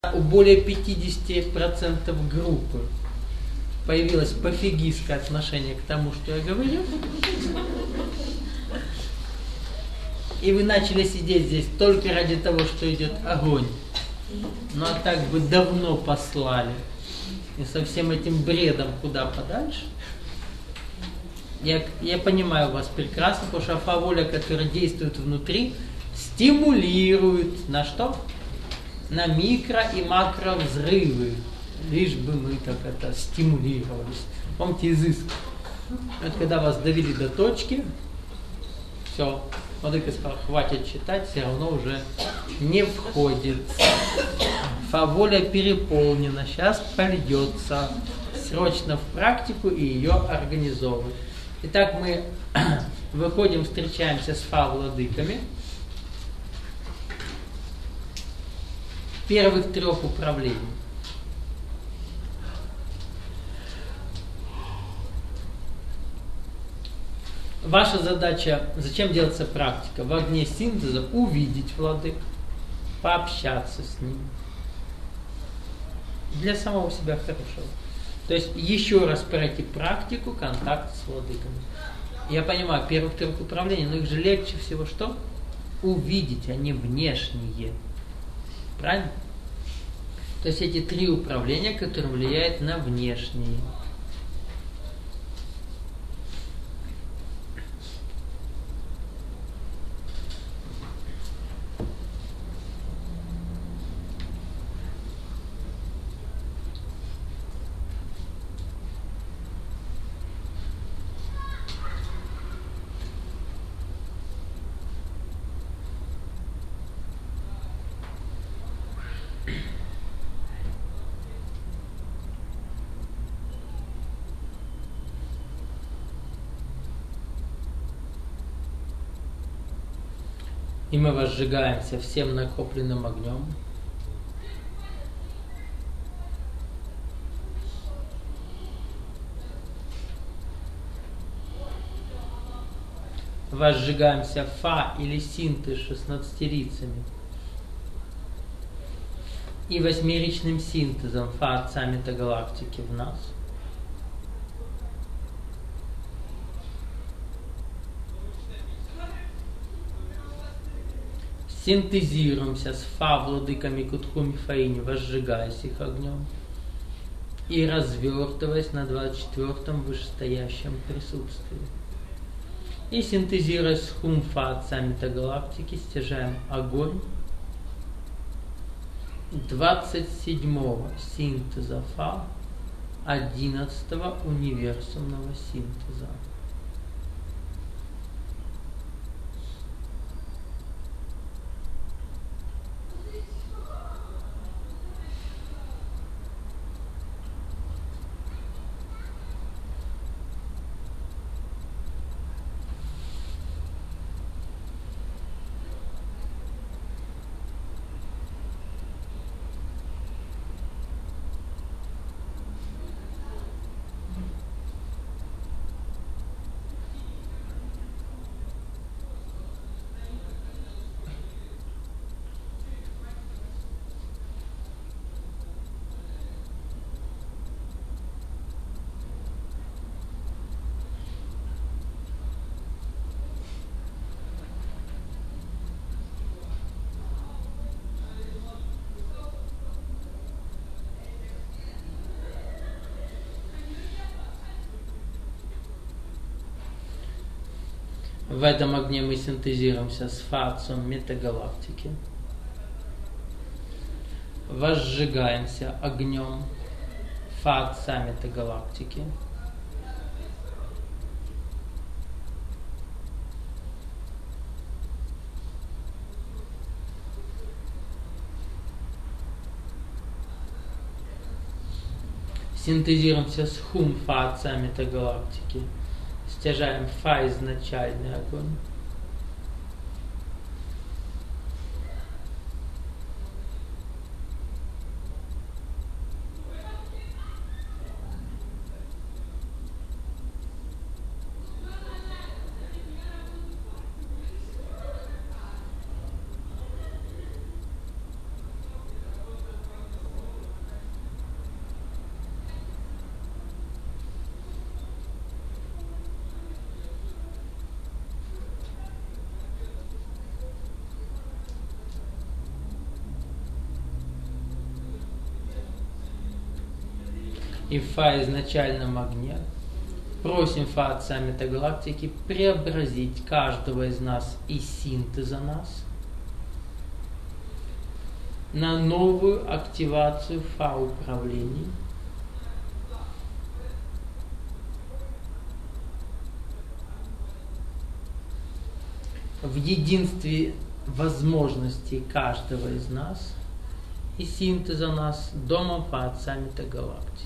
У более 50% группы появилось пофигистское отношение к тому, что я говорю, и вы начали сидеть здесь только ради того, что идет огонь, ну а так бы давно послали, и со всем этим бредом куда подальше. Я понимаю вас прекрасно, потому что алфа-воля, которая действует внутри, стимулирует на что? На микро- и макровзрывы. Лишь бы мы так это стимулировались. Помните изыск? Вот когда вас довели до точки, все, Владыка сказал, хватит читать, все равно уже не входит. Алфа-воля переполнена, сейчас польется срочно в практику и ее организовывать. Итак, мы выходим, встречаемся с Фа-владыками. Первых 3 управлений. Ваша задача, зачем делается практика? В огне синтеза увидеть владык, пообщаться с ним. Для самого себя хорошего. То есть еще раз пройти практику контакта с владыками. Я понимаю, первых 3 управлений, но их же легче всего что? Увидеть, а не внешние. Правильно? То есть эти 3 управления, которые влияют на внешние. И мы возжигаемся всем накопленным огнем. Возжигаемся Фа или синтез 16-рицами и 8-ричным синтезом Фа Отца Метагалактики в нас. Синтезируемся с Фа-владыками Кутхуми Фаини, возжигаясь их огнем и развертываясь на 24-м вышестоящем присутствии. И синтезируясь с Хум-Фа Отца Метагалактики, стяжаем огонь 27-го синтеза Фа, 11-го универсумного синтеза. В этом огне мы синтезируемся с Фа Отцом Метагалактики. Возжигаемся огнем Фа Отца Метагалактики. Синтезируемся с Хум Фа Отца Метагалактики. Стяжаем Фа изначальный огонь. и Фа изначальном огне, просим Фа Отца Метагалактики преобразить каждого из нас из синтеза нас на новую активацию Фа управлений, в единстве возможностей каждого из нас и синтеза нас домом Фа Отца Метагалактики.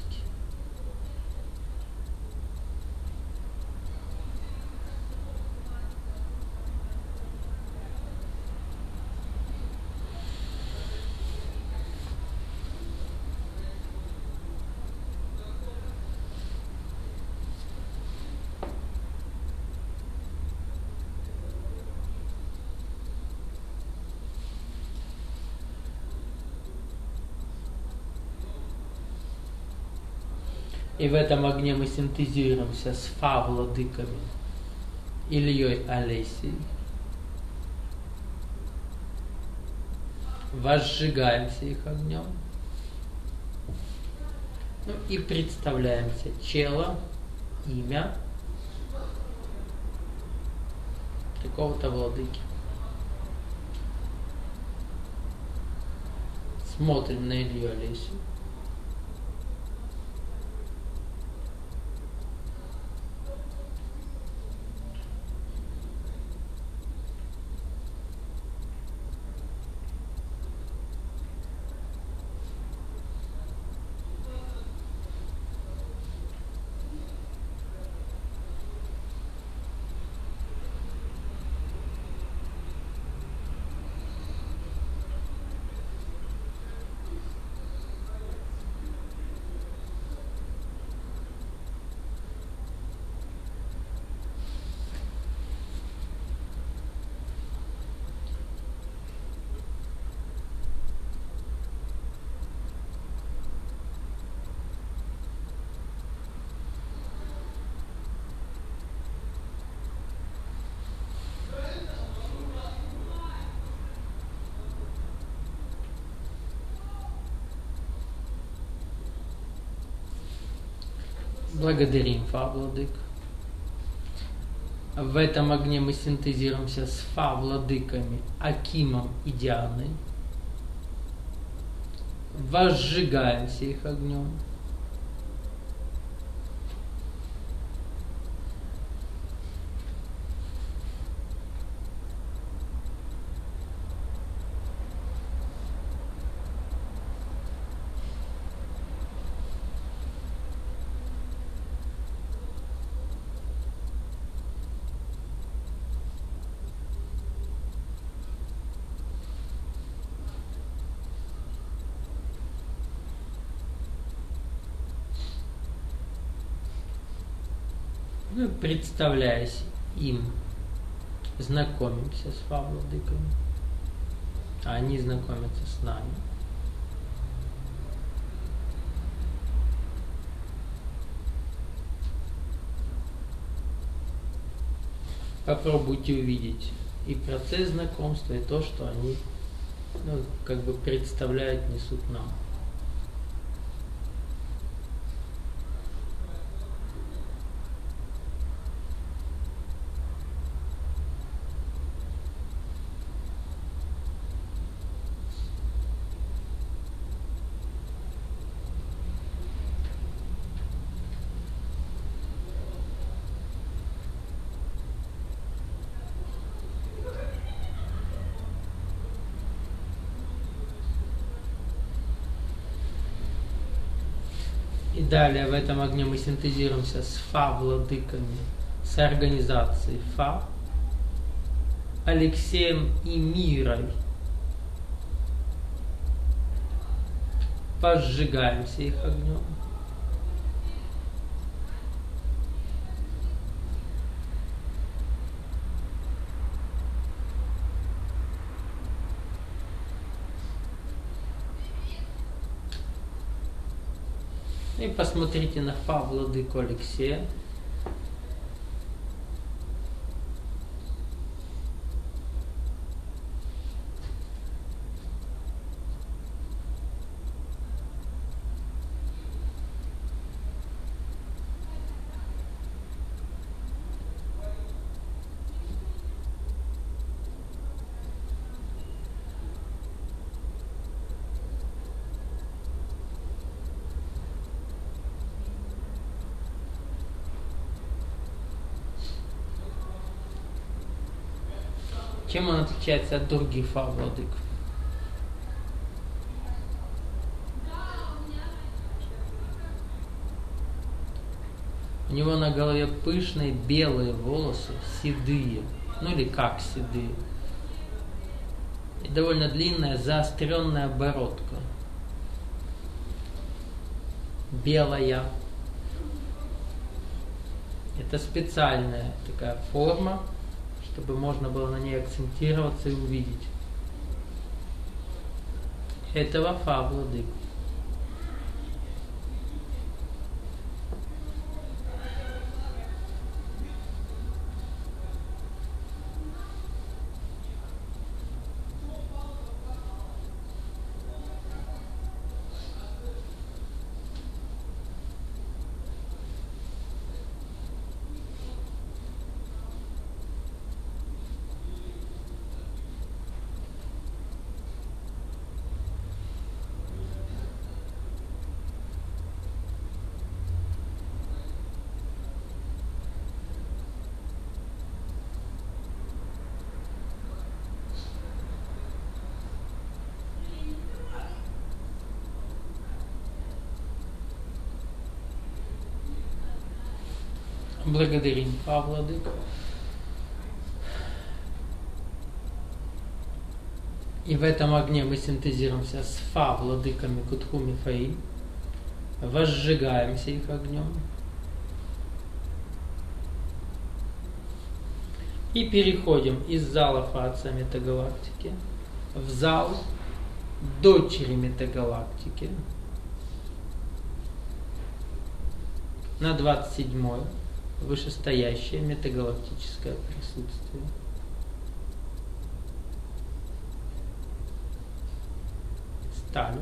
И в этом огне мы синтезируемся с Фа-владыками Ильей Олесей. Возжигаемся их огнем. Ну и представляемся чело, имя какого-то владыки. Смотрим на Илью Олесию. Благодарим Фа, владык. В этом огне мы синтезируемся с Фа, владыками Акимом и Дианой. Возжигаемся их огнем. Ну, представляясь им, знакомимся с Фа-владыками, а они знакомятся с нами. Попробуйте увидеть и процесс знакомства, и то, что они как бы представляют, несут нам. И далее в этом огне мы синтезируемся с Фа-владыками, с организацией Фа, Алексеем и Мирой. Возжигаемся их огнем. И посмотрите на Фа, владыку Алексея. Чем он отличается от других фа владык? У него на голове пышные белые волосы, седые, ну или как седые. И довольно длинная заостренная бородка. Белая. Это специальная такая форма, чтобы можно было на ней акцентироваться и увидеть. Этого фа владык. Благодарим фа владык. И в этом огне мы синтезируемся с фа владыками Кутхуми Фаи, возжигаемся их огнем и переходим из зала фа метагалактики в зал дочери метагалактики на 27-е вышестоящее метагалактическое присутствие. Стали.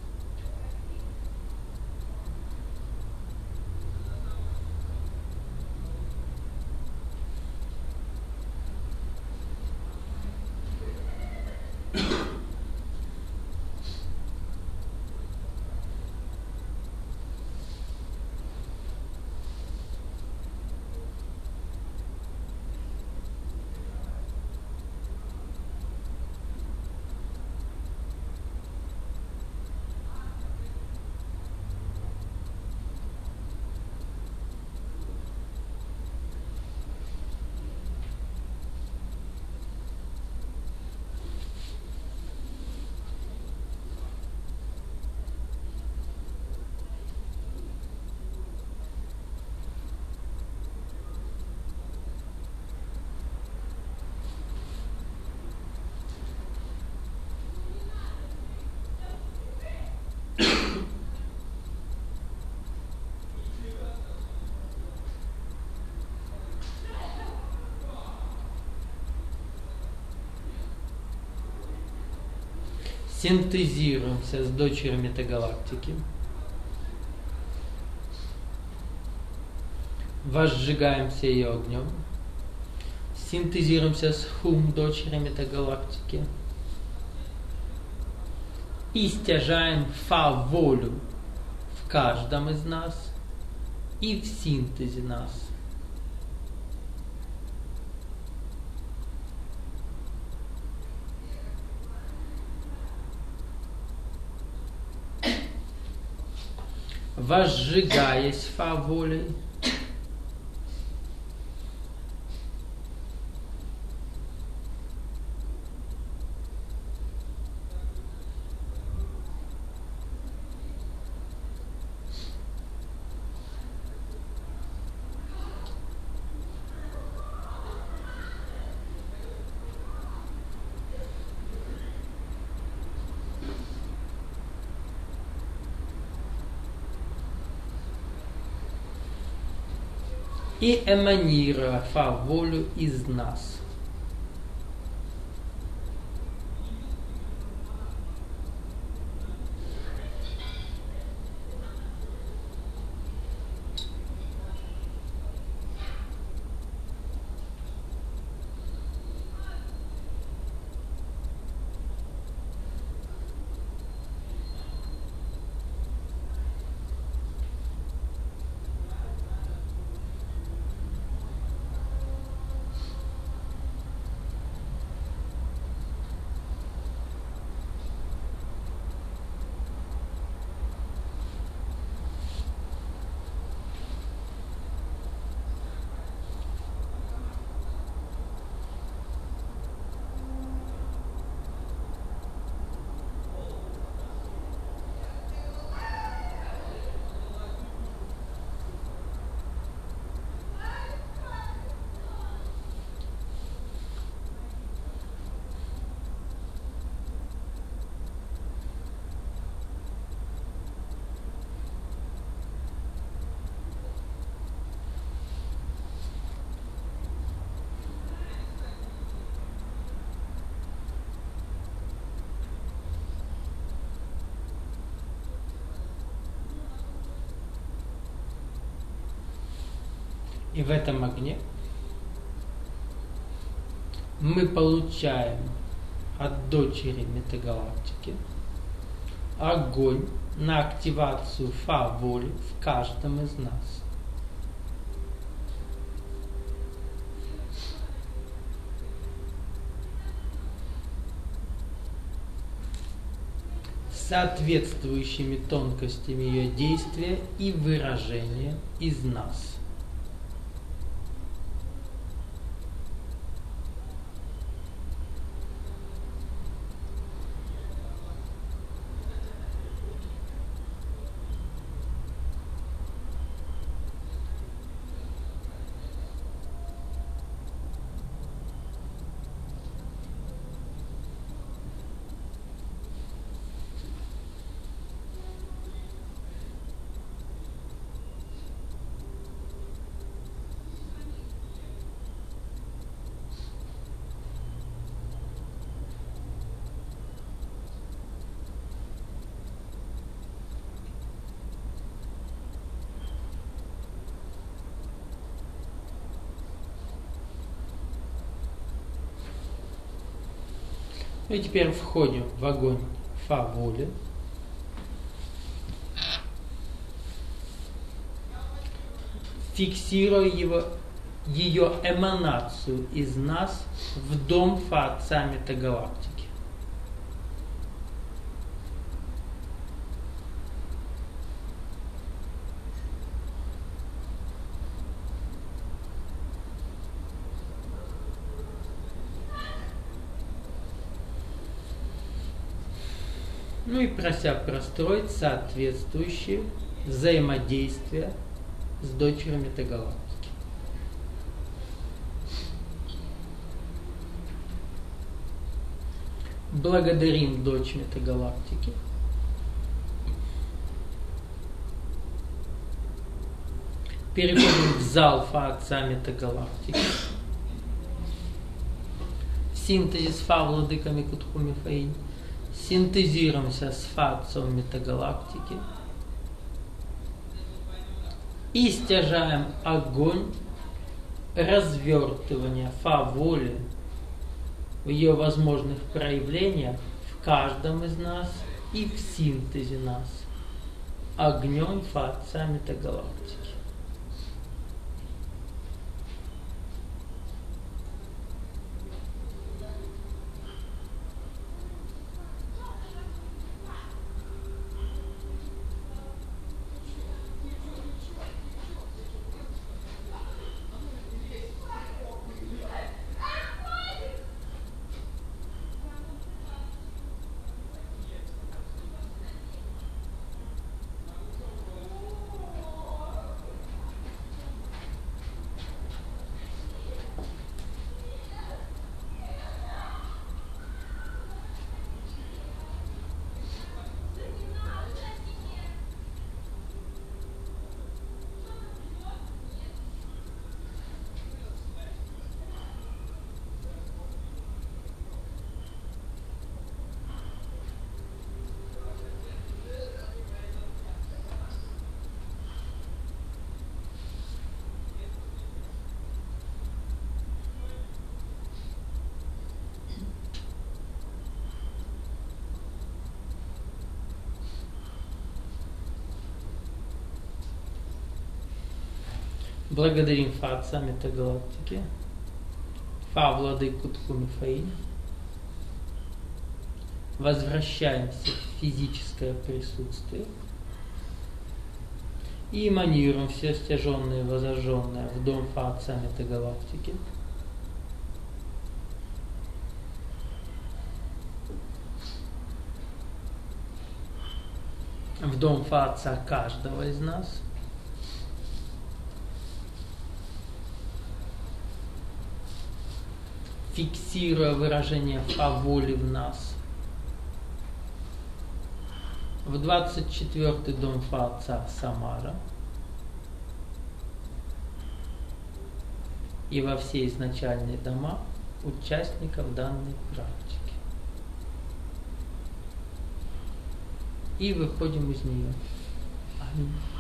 Синтезируемся с дочерью метагалактики. Возжигаемся ее огнем. Синтезируемся с Хум, дочерью метагалактики. И стяжаем фа волю в каждом из нас и в синтезе нас. Возжигаясь фа волей, и эманируя фа волю из нас. И в этом огне мы получаем от дочери метагалактики огонь на активацию фа-воли в каждом из нас. Соответствующими тонкостями ее действия и выражения из нас. И теперь входим в огонь фа-воли. Фиксируя ее эманацию из нас в дом Фа-Отца метагалактики. Ну и прося простроить соответствующие взаимодействия с дочерью метагалактики. Благодарим дочь метагалактики. Переходим в зал Фа-Отца метагалактики. Синтезис Фа-Владыка Микутху Мифаиль. Синтезируемся с Фа-Отцом метагалактики и стяжаем огонь развертывания Фа-воли в ее возможных проявлениях в каждом из нас и в синтезе нас огнем Фа-Отца метагалактики. Благодарим Фа-Отца метагалактики, Фа-Владыку Тху Мифаиль. Возвращаемся в физическое присутствие и эманируем все стяженные и возожженные в дом Фа-Отца метагалактики. В дом Фа-Отца каждого из нас. Фиксируя выражение Фа-воли в нас. В 24-й дом Фа-Отца Самара. И во все изначальные дома участников данной практики. И выходим из нее. Аминь.